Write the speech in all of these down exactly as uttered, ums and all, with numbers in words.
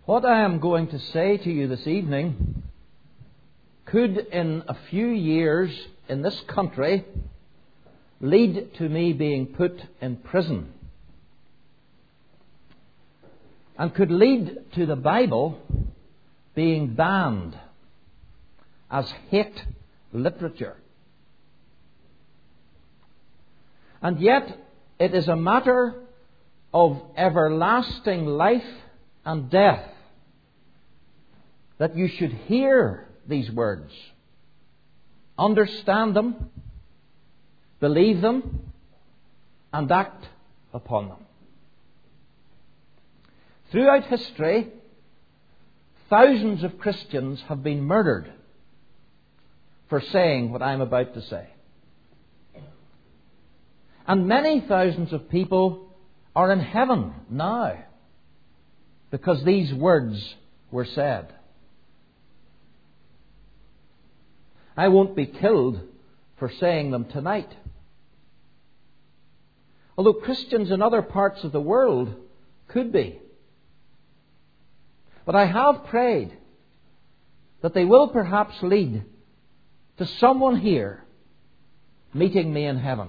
What I am going to say to you this evening could in a few years in this country lead to me being put in prison, and could lead to the Bible being banned as hate literature. And yet it is a matter of everlasting life and death that you should hear these words, understand them, believe them, and act upon them. Throughout history, thousands of Christians have been murdered for saying what I'm about to say. And many thousands of people are in heaven now because these words were said. I won't be killed for saying them tonight. Although Christians in other parts of the world could be. But I have prayed that they will perhaps lead to someone here meeting me in heaven.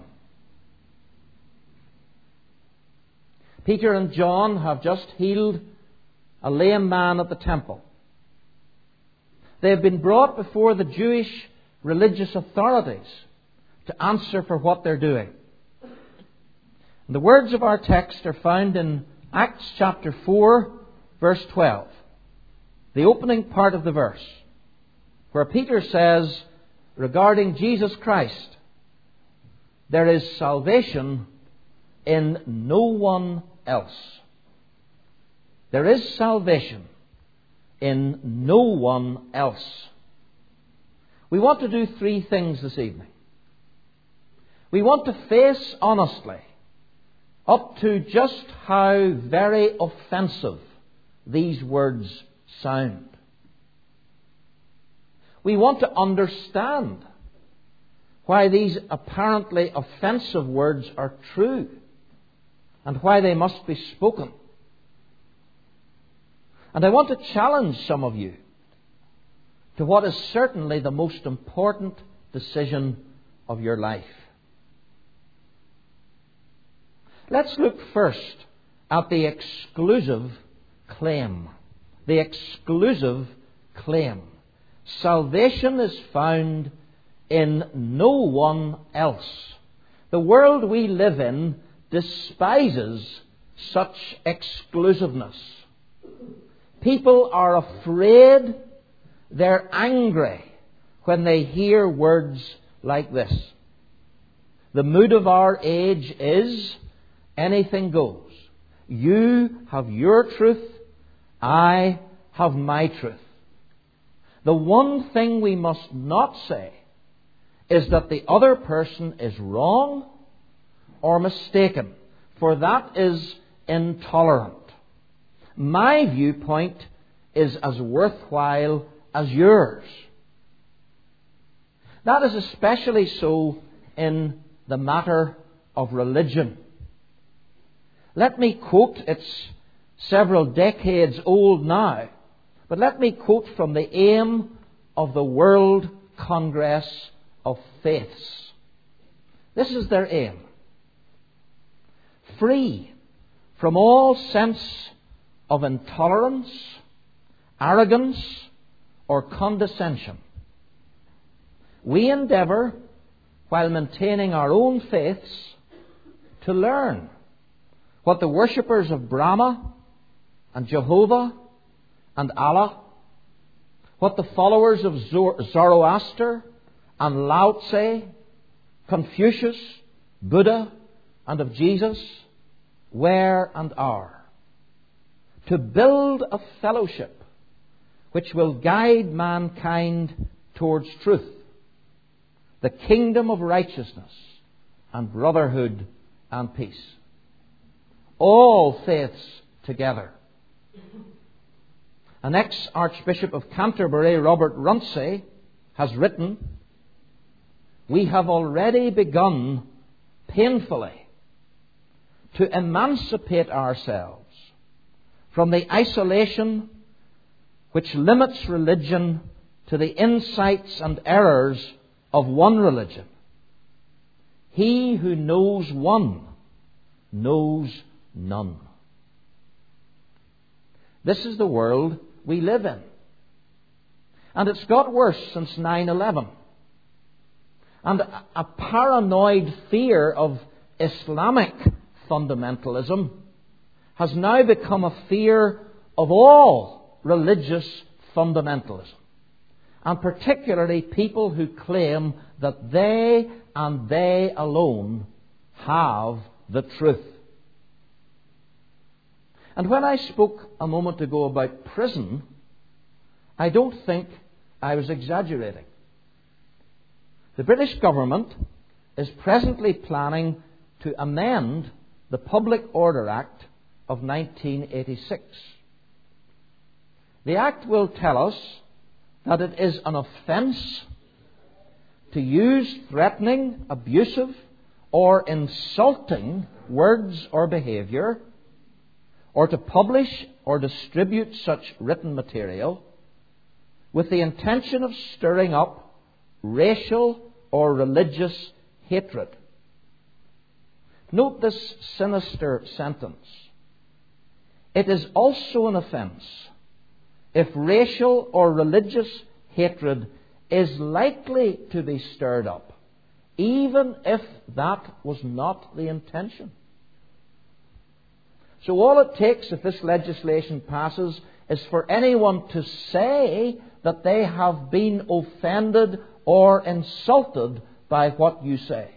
Peter and John have just healed a lame man at the temple. They have been brought before the Jewish religious authorities to answer for what they're doing. And the words of our text are found in Acts chapter four, verse twelve. The opening part of the verse, where Peter says regarding Jesus Christ, there is salvation in no one else. There is salvation in no one else. We want to do three things this evening. We want to face honestly up to just how very offensive these words sound. We want to understand why these apparently offensive words are true and why they must be spoken. And I want to challenge some of you to what is certainly the most important decision of your life. Let's look first at the exclusive claim. The exclusive claim. Salvation is found in no one else. The world we live in despises such exclusiveness. People are afraid, they're angry when they hear words like this. The mood of our age is anything goes. You have your truth, I have my truth. The one thing we must not say is that the other person is wrong or mistaken, for that is intolerant. My viewpoint is as worthwhile as yours. That is especially so in the matter of religion. Let me quote, it's several decades old now, but let me quote from the aim of the World Congress of Faiths. This is their aim. Free from all sense of intolerance, arrogance, or condescension, we endeavour, while maintaining our own faiths, to learn what the worshippers of Brahma and Jehovah and Allah, what the followers of Zoroaster and Lao Tse, Confucius, Buddha, and of Jesus were and are. To build a fellowship which will guide mankind towards truth, the kingdom of righteousness and brotherhood and peace. All faiths together. An ex-Archbishop of Canterbury, Robert Runcie, has written, "We have already begun painfully to emancipate ourselves from the isolation which limits religion to the insights and errors of one religion. He who knows one knows none. This is the world we live in. And it's got worse since nine eleven. And a paranoid fear of Islamic fundamentalism has now become a fear of all religious fundamentalism. And particularly people who claim that they and they alone have the truth. And when I spoke a moment ago about prison, I don't think I was exaggerating. The British government is presently planning to amend the Public Order Act of nineteen eighty-six. The Act will tell us that it is an offence to use threatening, abusive, or insulting words or behaviour, or to publish or distribute such written material with the intention of stirring up racial or religious hatred. Note this sinister sentence. It is also an offence if racial or religious hatred is likely to be stirred up, even if that was not the intention. So all it takes if this legislation passes is for anyone to say that they have been offended or insulted by what you say.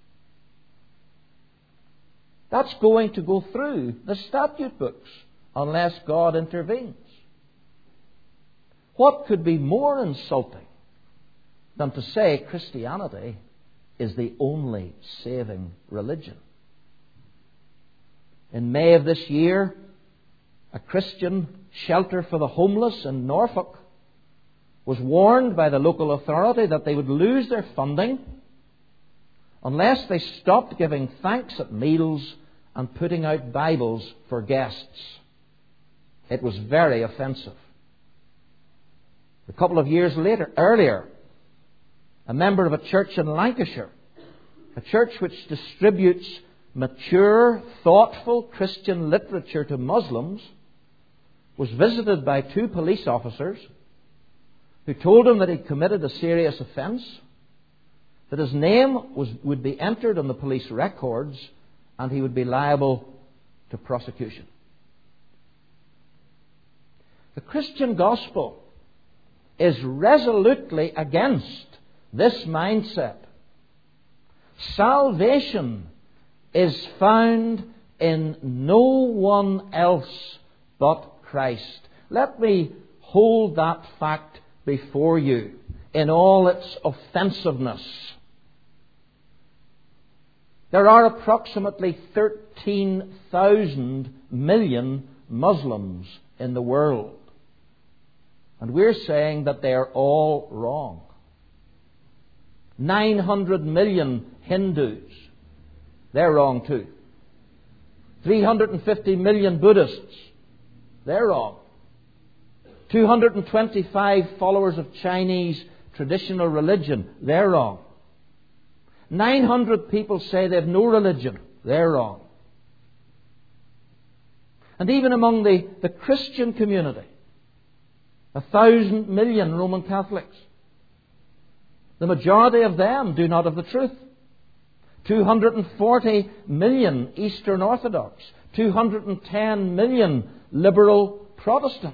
That's going to go through the statute books unless God intervenes. What could be more insulting than to say Christianity is the only saving religion? In May of this year, a Christian shelter for the homeless in Norfolk was warned by the local authority that they would lose their funding unless they stopped giving thanks at meals and putting out Bibles for guests. It was very offensive. A couple of years later, earlier, a member of a church in Lancashire, a church which distributes mature, thoughtful Christian literature to Muslims, was visited by two police officers who told him that he'd committed a serious offence, that his name was, would be entered on the police records, and he would be liable to prosecution. The Christian gospel is resolutely against this mindset. Salvation is found in no one else but Christ. Let me hold that fact before you in all its offensiveness. There are approximately thirteen thousand million Muslims in the world. And we're saying that they are all wrong. nine hundred million Hindus. They're wrong too. three hundred fifty million Buddhists. They're wrong. two hundred twenty-five followers of Chinese traditional religion. They're wrong. nine hundred people say they have no religion. They're wrong. And even among the, the Christian community, a thousand million Roman Catholics, the majority of them do not have the truth. two hundred forty million Eastern Orthodox, two hundred ten million liberal Protestants.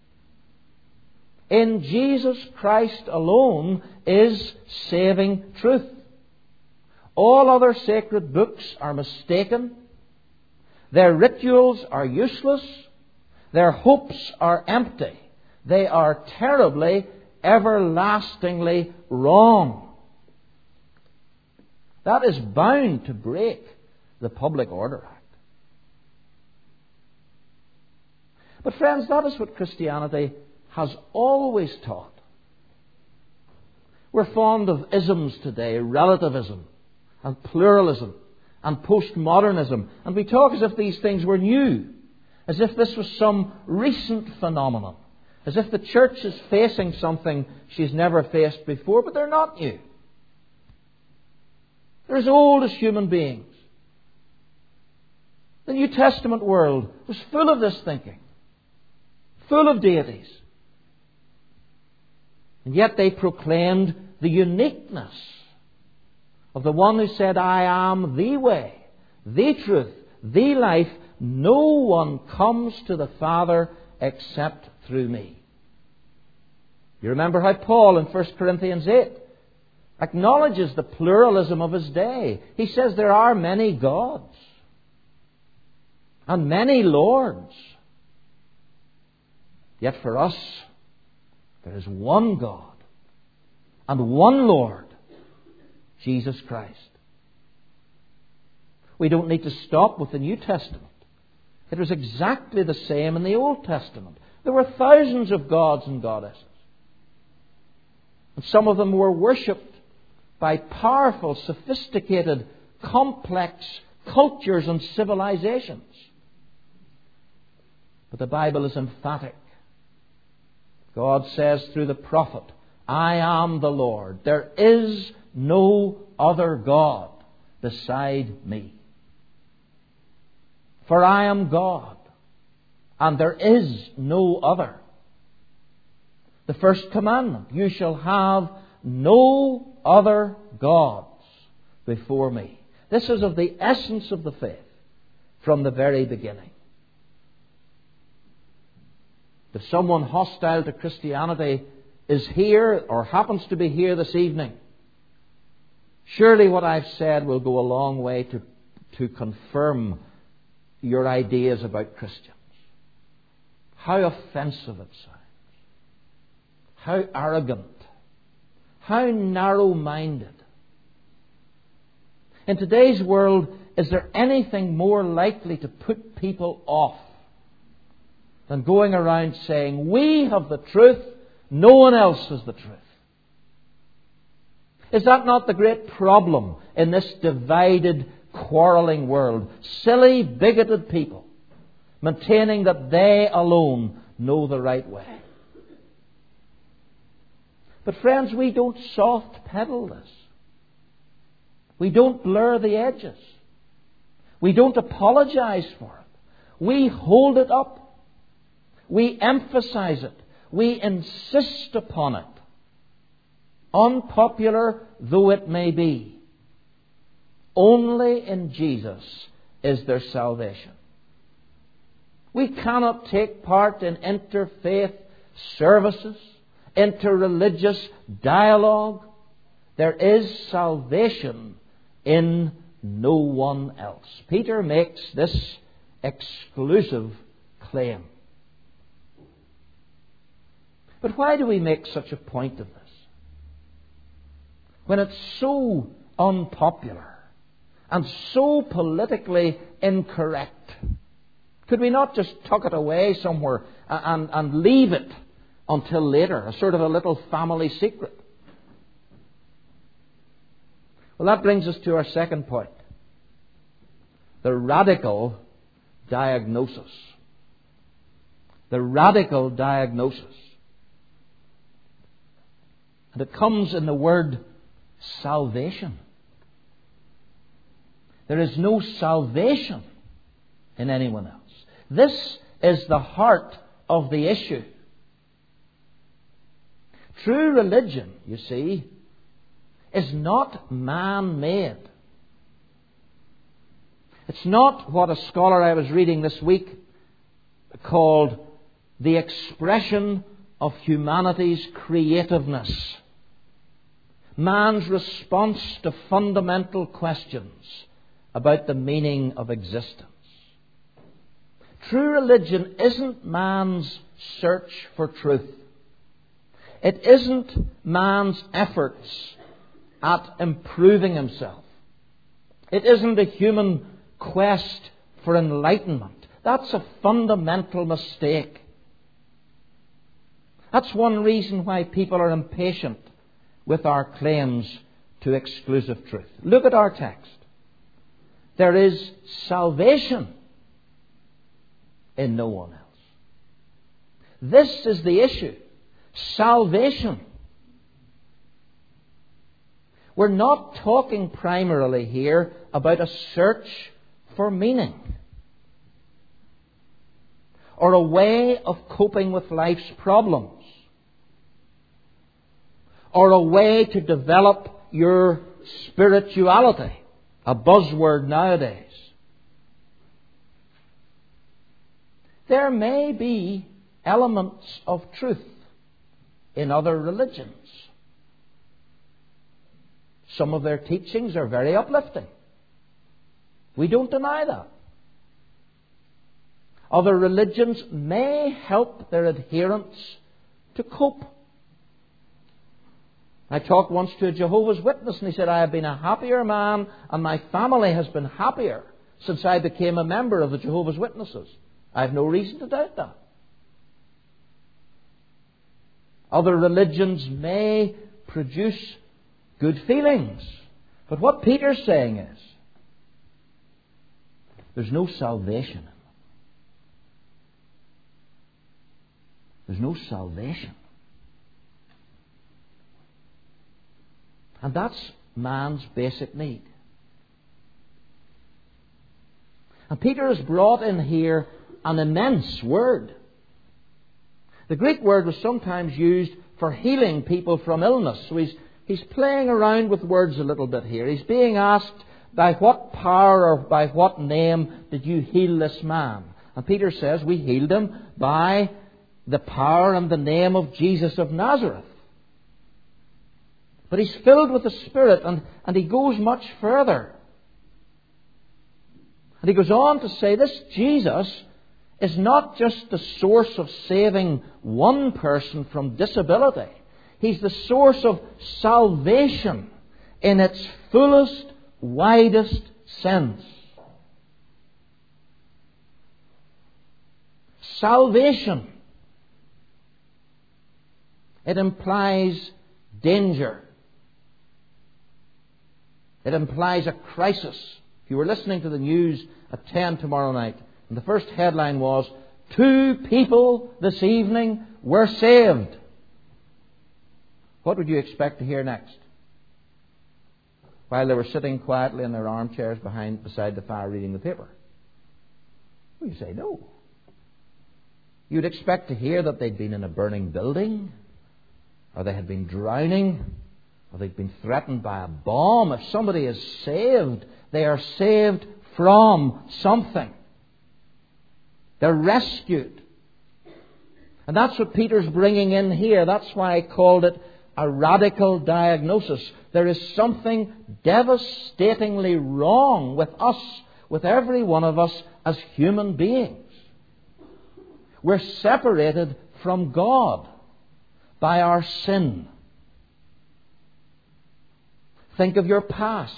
In Jesus Christ alone is saving truth. All other sacred books are mistaken. Their rituals are useless. Their hopes are empty. They are terribly, everlastingly wrong. That is bound to break the Public Order Act. But friends, that is what Christianity has always taught. We're fond of isms today, relativism and pluralism and postmodernism, and we talk as if these things were new, as if this was some recent phenomenon. As if the church is facing something she's never faced before, but they're not new. They're as old as human beings. The New Testament world was full of this thinking, full of deities. And yet they proclaimed the uniqueness of the one who said, I am the way, the truth, the life. No one comes to the Father except through me. You remember how Paul in First Corinthians eight acknowledges the pluralism of his day. He says there are many gods and many lords. Yet for us, there is one God and one Lord, Jesus Christ. We don't need to stop with the New Testament. It was exactly the same in the Old Testament. There were thousands of gods and goddesses. And some of them were worshipped by powerful, sophisticated, complex cultures and civilizations. But the Bible is emphatic. God says through the prophet, I am the Lord. There is no other God beside me. For I am God, and there is no other. The first commandment, you shall have no other gods before me. This is of the essence of the faith from the very beginning. If someone hostile to Christianity is here or happens to be here this evening, surely what I've said will go a long way to, to confirm your ideas about Christians. How offensive it sounds. How arrogant. How narrow-minded. In today's world, is there anything more likely to put people off than going around saying, we have the truth, no one else has the truth? Is that not the great problem in this divided, quarrelling world? Silly, bigoted people maintaining that they alone know the right way. But friends, we don't soft pedal this. We don't blur the edges. We don't apologize for it. We hold it up. We emphasize it. We insist upon it. Unpopular though it may be. Only in Jesus is there salvation. We cannot take part in interfaith services, interreligious dialogue. There is salvation in no one else. Peter makes this exclusive claim. But why do we make such a point of this? When it's so unpopular and so politically incorrect, could we not just tuck it away somewhere and, and leave it until later, a sort of a little family secret? Well, that brings us to our second point. The radical diagnosis. The radical diagnosis. And it comes in the word salvation. There is no salvation in anyone else. This is the heart of the issue. True religion, you see, is not man-made. It's not what a scholar I was reading this week called the expression of humanity's creativeness. Man's response to fundamental questions about the meaning of existence. True religion isn't man's search for truth. It isn't man's efforts at improving himself. It isn't a human quest for enlightenment. That's a fundamental mistake. That's one reason why people are impatient with our claims to exclusive truth. Look at our text. There is salvation in no one else. This is the issue. Salvation. We're not talking primarily here about a search for meaning or a way of coping with life's problems or a way to develop your spirituality, a buzzword nowadays. There may be elements of truth in other religions. Some of their teachings are very uplifting. We don't deny that. Other religions may help their adherents to cope. I talked once to a Jehovah's Witness, and he said, I have been a happier man and my family has been happier since I became a member of the Jehovah's Witnesses. I have no reason to doubt that. Other religions may produce good feelings. But what Peter's saying is, there's no salvation in them. There's no salvation. And that's man's basic need. And Peter has brought in here an immense word. The Greek word was sometimes used for healing people from illness. So he's, he's playing around with words a little bit here. He's being asked, by what power or by what name did you heal this man? And Peter says, we healed him by the power and the name of Jesus of Nazareth. But he's filled with the Spirit, and, and he goes much further. And he goes on to say, this Jesus is not just the source of saving one person from disability. He's the source of salvation in its fullest, widest sense. Salvation. It implies danger. It implies a crisis. If you were listening to the news at ten tomorrow night, and the first headline was, two people this evening were saved. What would you expect to hear next? While they were sitting quietly in their armchairs behind, beside the fire reading the paper. Well, you say no. You'd expect to hear that they'd been in a burning building, or they had been drowning, or they'd been threatened by a bomb. If somebody is saved, they are saved from something. They're rescued. And that's what Peter's bringing in here. That's why I called it a radical diagnosis. There is something devastatingly wrong with us, with every one of us as human beings. We're separated from God by our sin. Think of your past.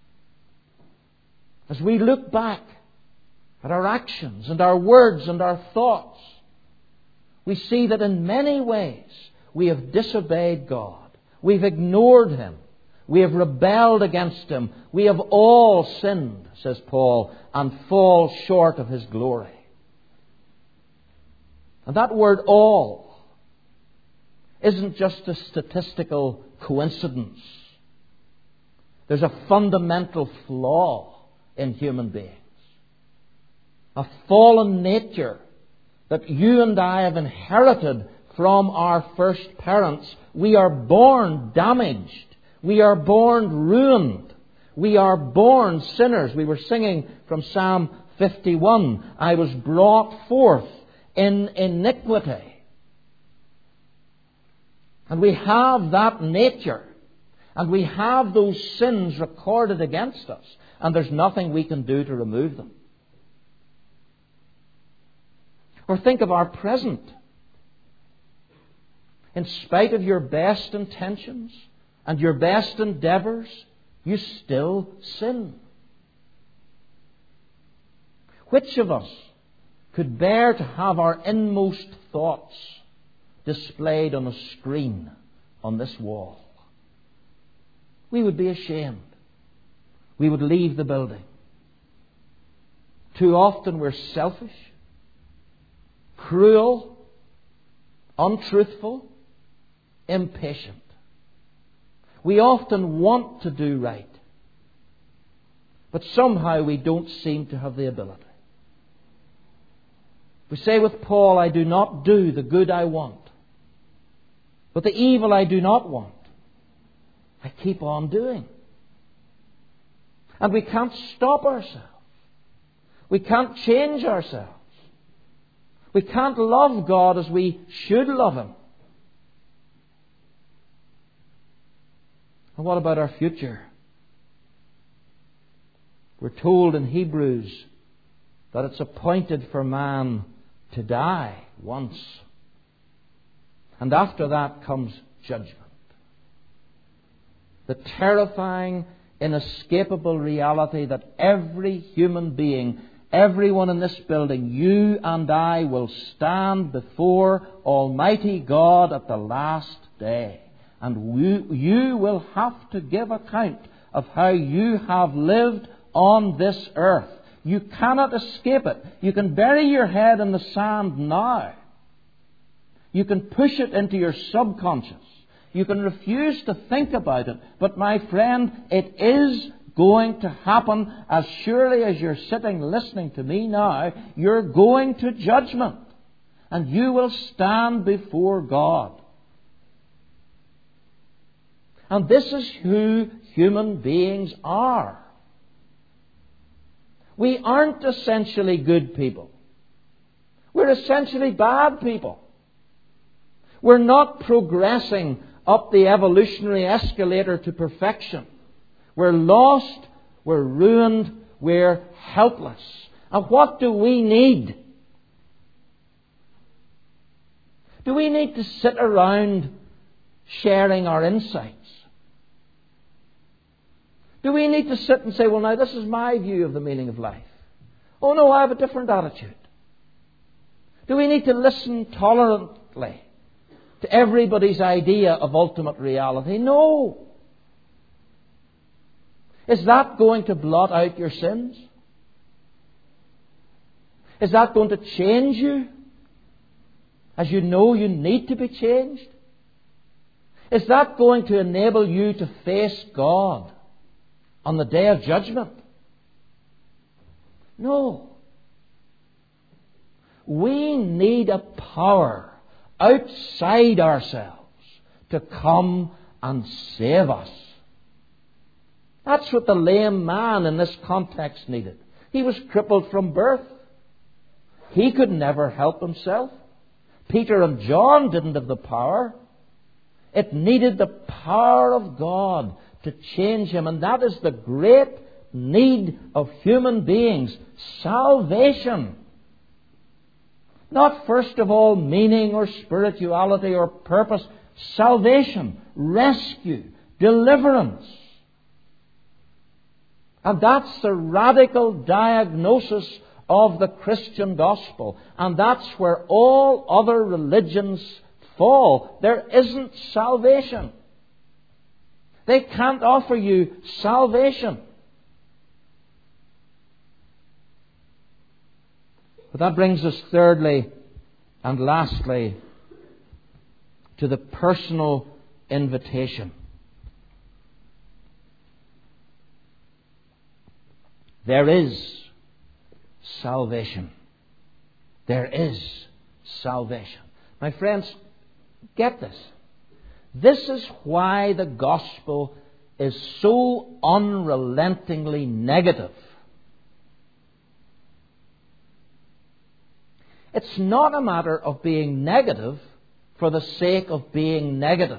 As we look back at our actions and our words and our thoughts, we see that in many ways we have disobeyed God. We've ignored Him. We have rebelled against Him. We have all sinned, says Paul, and fall short of His glory. And that word all isn't just a statistical coincidence. There's a fundamental flaw in human beings. A fallen nature that you and I have inherited from our first parents. We are born damaged. We are born ruined. We are born sinners. We were singing from Psalm fifty-one. I was brought forth in iniquity. And we have that nature. And we have those sins recorded against us. And there's nothing we can do to remove them. Or think of our present. In spite of your best intentions and your best endeavours, you still sin. Which of us could bear to have our inmost thoughts displayed on a screen on this wall? We would be ashamed. We would leave the building. Too often we're selfish, cruel, untruthful, impatient. We often want to do right, but somehow we don't seem to have the ability. We say with Paul, I do not do the good I want, but the evil I do not want, I keep on doing. And we can't stop ourselves. We can't change ourselves. We can't love God as we should love Him. And what about our future? We're told in Hebrews that it's appointed for man to die once. And after that comes judgment. The terrifying, inescapable reality that every human being, everyone in this building, you and I, will stand before Almighty God at the last day. And you, you will have to give account of how you have lived on this earth. You cannot escape it. You can bury your head in the sand now. You can push it into your subconscious. You can refuse to think about it. But my friend, it is going to happen as surely as you're sitting listening to me now. You're going to judgment. And you will stand before God. And this is who human beings are. We aren't essentially good people. We're essentially bad people. We're not progressing up the evolutionary escalator to perfection. We're lost, we're ruined, we're helpless. And what do we need? Do we need to sit around sharing our insights? Do we need to sit and say, well, now this is my view of the meaning of life? Oh no, I have a different attitude. Do we need to listen tolerantly to everybody's idea of ultimate reality? No. Is that going to blot out your sins? Is that going to change you as you know you need to be changed? Is that going to enable you to face God on the day of judgment? No. We need a power outside ourselves to come and save us. That's what the lame man in this context needed. He was crippled from birth. He could never help himself. Peter and John didn't have the power. It needed the power of God to change him. And that is the great need of human beings. Salvation. Not first of all meaning or spirituality or purpose. Salvation, rescue, deliverance. And that's the radical diagnosis of the Christian gospel. And that's where all other religions fall. There isn't salvation. They can't offer you salvation. But that brings us thirdly and lastly to the personal invitation. There is salvation. There is salvation. My friends, get this. This is why the gospel is so unrelentingly negative. It's not a matter of being negative for the sake of being negative.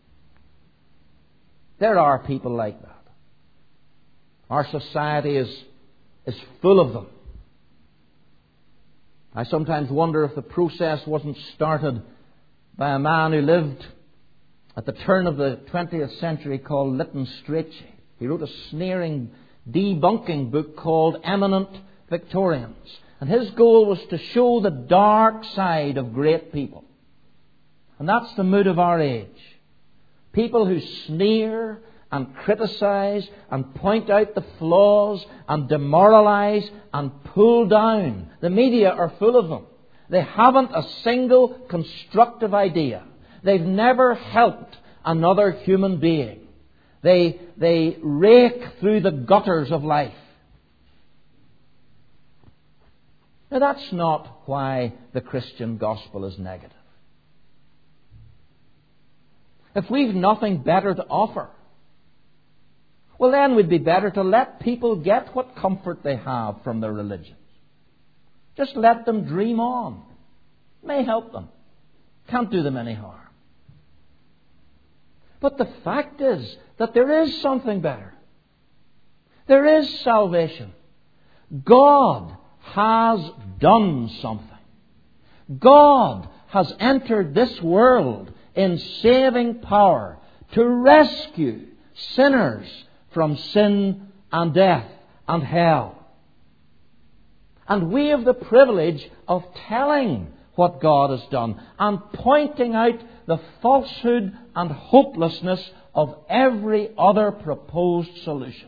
There are people like that. Our society is, is full of them. I sometimes wonder if the process wasn't started by a man who lived at the turn of the twentieth century called Lytton Strachey. He wrote a sneering, debunking book called Eminent Victorians. And his goal was to show the dark side of great people. And that's the mood of our age. People who sneer and criticize and point out the flaws and demoralize and pull down. The media are full of them. They haven't a single constructive idea. They've never helped another human being. They, they rake through the gutters of life. Now, that's not why the Christian gospel is negative. If we've nothing better to offer, well, then we'd be better to let people get what comfort they have from their religions. Just let them dream on. May help them. Can't do them any harm. But the fact is that there is something better. There is salvation. God has done something. God has entered this world in saving power to rescue sinners from sin and death and hell. And we have the privilege of telling what God has done and pointing out the falsehood and hopelessness of every other proposed solution.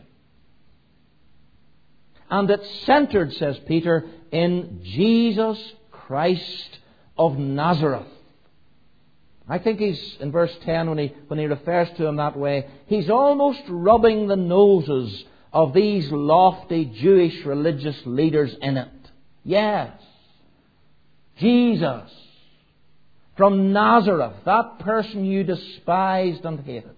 And it's centered, says Peter, in Jesus Christ of Nazareth. I think he's, in verse ten, when he, when he refers to him that way, he's almost rubbing the noses of these lofty Jewish religious leaders in it. Yes, Jesus from Nazareth, that person you despised and hated.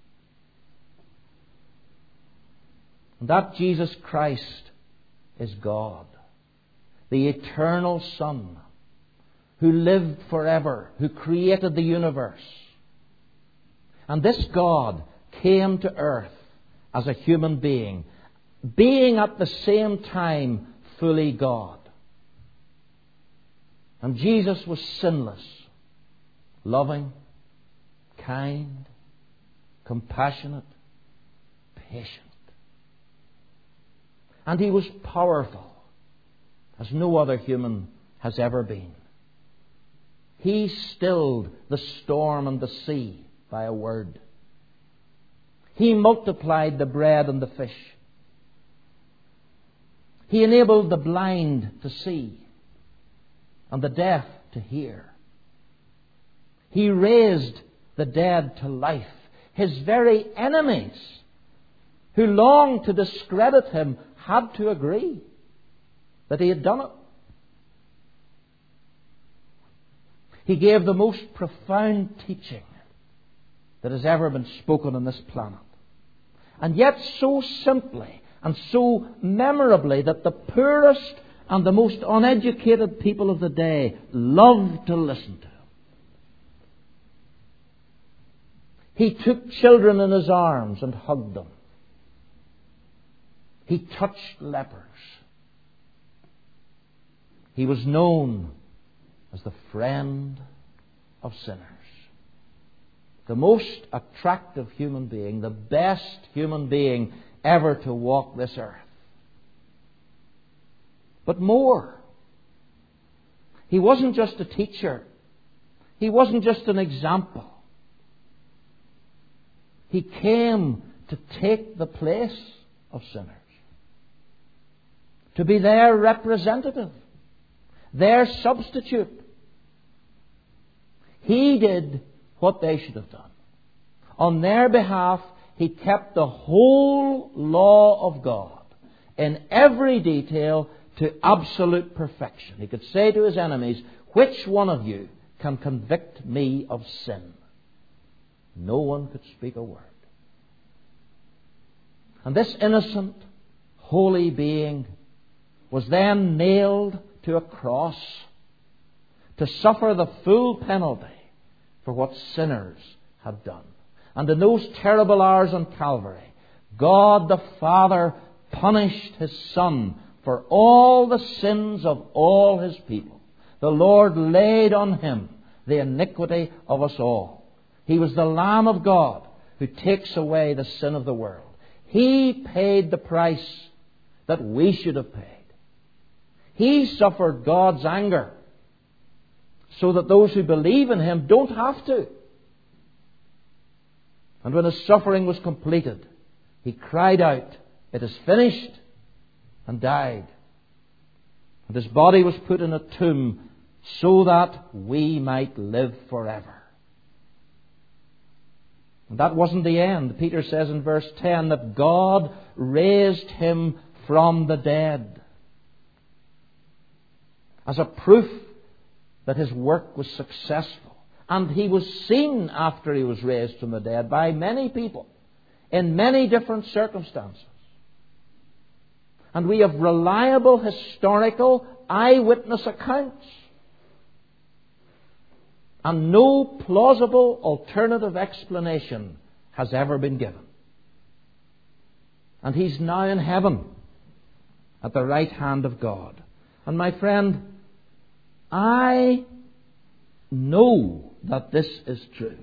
And that Jesus Christ is God, the eternal Son, who lived forever, who created the universe. And this God came to earth as a human being, being at the same time fully God. And Jesus was sinless, loving, kind, compassionate, patient. And he was powerful as no other human has ever been. He stilled the storm and the sea by a word. He multiplied the bread and the fish. He enabled the blind to see and the deaf to hear. He raised the dead to life. His very enemies, who longed to discredit him, had to agree that he had done it. He gave the most profound teaching that has ever been spoken on this planet. And yet so simply and so memorably that the poorest and the most uneducated people of the day loved to listen to him. He took children in his arms and hugged them. He touched lepers. He was known as the friend of sinners. The most attractive human being, the best human being ever to walk this earth. But more. He wasn't just a teacher. He wasn't just an example. He came to take the place of sinners. To be their representative. Their substitute. He did what they should have done. On their behalf, he kept the whole law of God in every detail to absolute perfection. He could say to his enemies, "Which one of you can convict me of sin?" No one could speak a word. And this innocent, holy being was then nailed to a cross to suffer the full penalty for what sinners had done. And in those terrible hours on Calvary, God the Father punished His Son for all the sins of all His people. The Lord laid on Him the iniquity of us all. He was the Lamb of God who takes away the sin of the world. He paid the price that we should have paid. He suffered God's anger so that those who believe in Him don't have to. And when His suffering was completed, He cried out, "It is finished," and died. And His body was put in a tomb so that we might live forever. And that wasn't the end. Peter says in verse ten that God raised him from the dead as a proof that his work was successful. And he was seen after he was raised from the dead by many people in many different circumstances. And we have reliable historical eyewitness accounts. And no plausible alternative explanation has ever been given. And he's now in heaven at the right hand of God. And my friend, I know that this is true.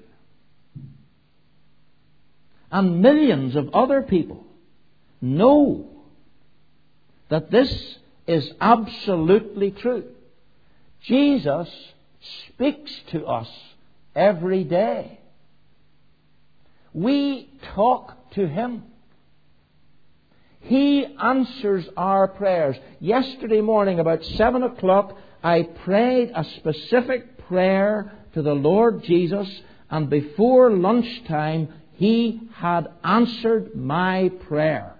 And millions of other people know that this is absolutely true. Jesus speaks to us every day. We talk to him. He answers our prayers. Yesterday morning, about seven o'clock, I prayed a specific prayer to the Lord Jesus, and before lunchtime, he had answered my prayer.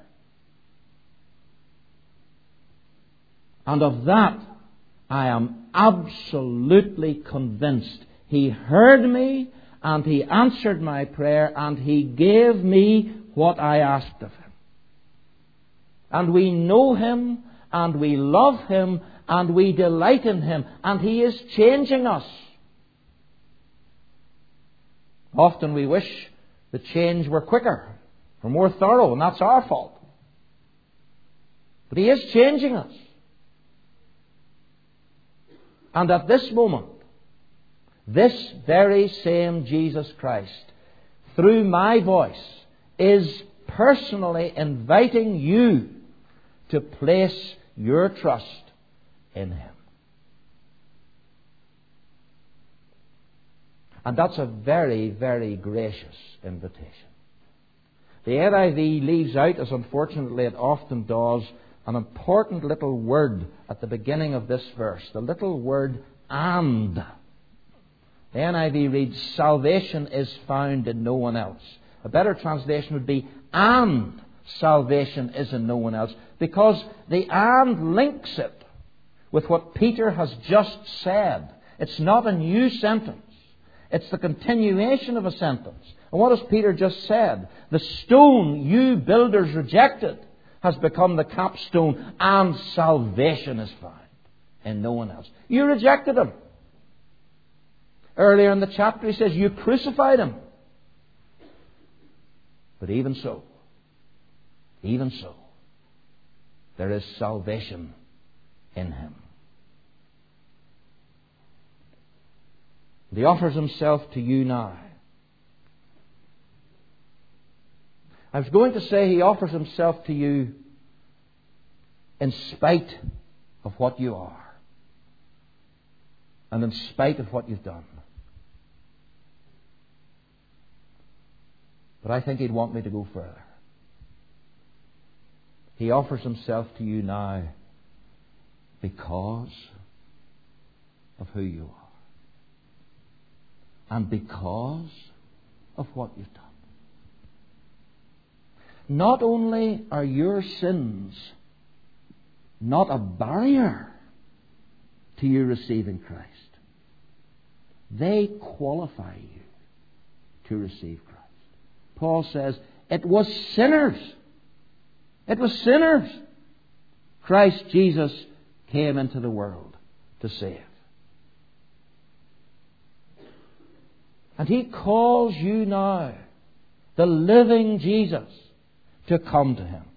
And of that, I am absolutely convinced. He heard me, and he answered my prayer, and he gave me what I asked of him. And we know him, and we love him, and we delight in him, and he is changing us. Often we wish the change were quicker or more thorough, and that's our fault. But he is changing us. And at this moment, this very same Jesus Christ, through my voice, is personally inviting you to place your trust in him. And that's a very, very gracious invitation. The N I V leaves out, as unfortunately it often does, an important little word at the beginning of this verse. The little word "and." The N I V reads, "Salvation is found in no one else." A better translation would be, "and salvation is in no one else." Because the "and" links it with what Peter has just said. It's not a new sentence. It's the continuation of a sentence. And what has Peter just said? The stone you builders rejected has become the capstone, and salvation is found in no one else. You rejected him. Earlier in the chapter he says you crucified him. But even so, even so, there is salvation in him. He offers himself to you now. I was going to say he offers himself to you in spite of what you are and in spite of what you've done. But I think he'd want me to go further. He offers himself to you now because of who you are and because of what you've done. Not only are your sins not a barrier to you receiving Christ, they qualify you to receive Christ. Paul says, it was sinners. It was sinners Christ Jesus came into the world to save. And he calls you now, the living Jesus, to come to him.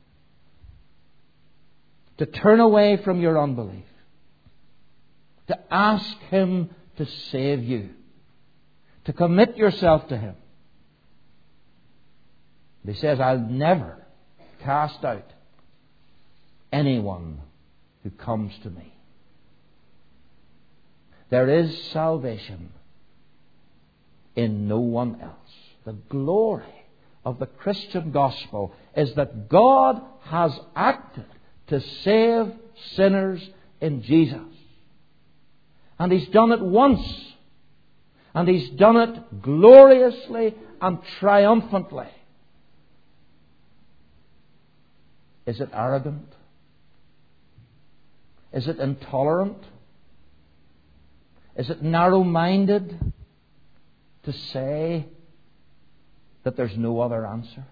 To turn away from your unbelief. To ask him to save you. To commit yourself to him. He says, I'll never cast out anyone who comes to me. There is salvation in no one else. The glory of the Christian gospel is that God has acted to save sinners in Jesus. And He's done it once. And He's done it gloriously and triumphantly. Is it arrogant? Is it intolerant? Is it narrow-minded to say that there's no other answer?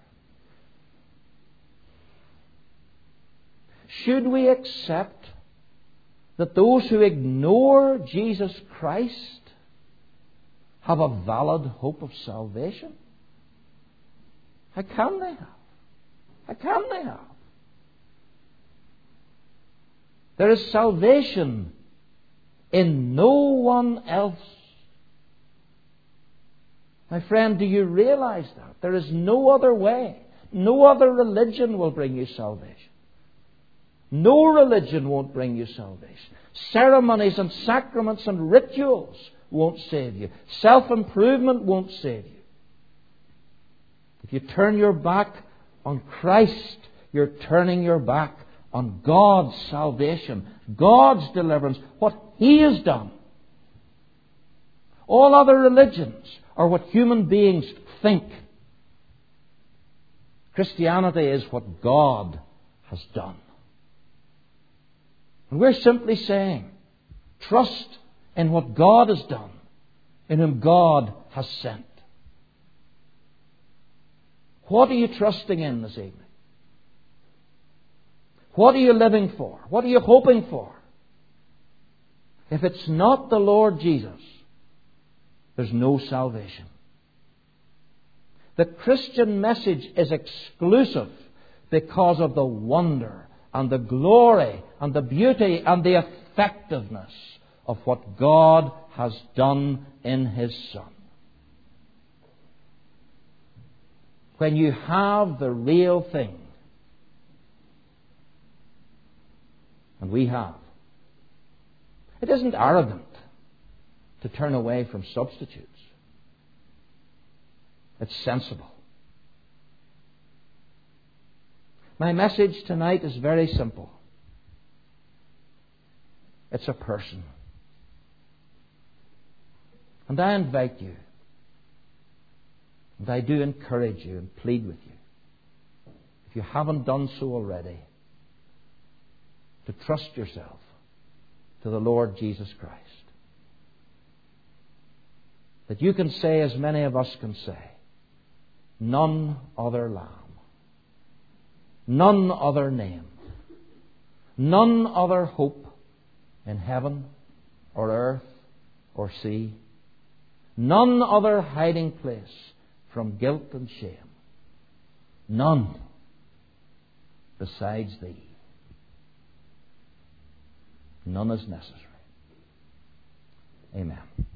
Should we accept that those who ignore Jesus Christ have a valid hope of salvation? How can they have? How can they have? There is salvation in no one else. My friend, do you realize that? There is no other way. No other religion will bring you salvation. No religion won't bring you salvation. Ceremonies and sacraments and rituals won't save you. Self-improvement won't save you. If you turn your back on Christ, you're turning your back on God's salvation, God's deliverance, what He has done. All other religions are what human beings think. Christianity is what God has done. And we're simply saying, trust in what God has done, in whom God has sent. What are you trusting in this evening? What are you living for? What are you hoping for? If it's not the Lord Jesus, there's no salvation. The Christian message is exclusive because of the wonder and the glory and the beauty and the effectiveness of what God has done in His Son. When you have the real thing, and we have, it isn't arrogant to turn away from substitutes. It's sensible. My message tonight is very simple. It's a person. And I invite you, and I do encourage you and plead with you, if you haven't done so already, to trust yourself to the Lord Jesus Christ. That you can say, as many of us can say, none other Lamb, none other name, none other hope in heaven or earth or sea, none other hiding place from guilt and shame, none besides Thee. None is necessary. Amen.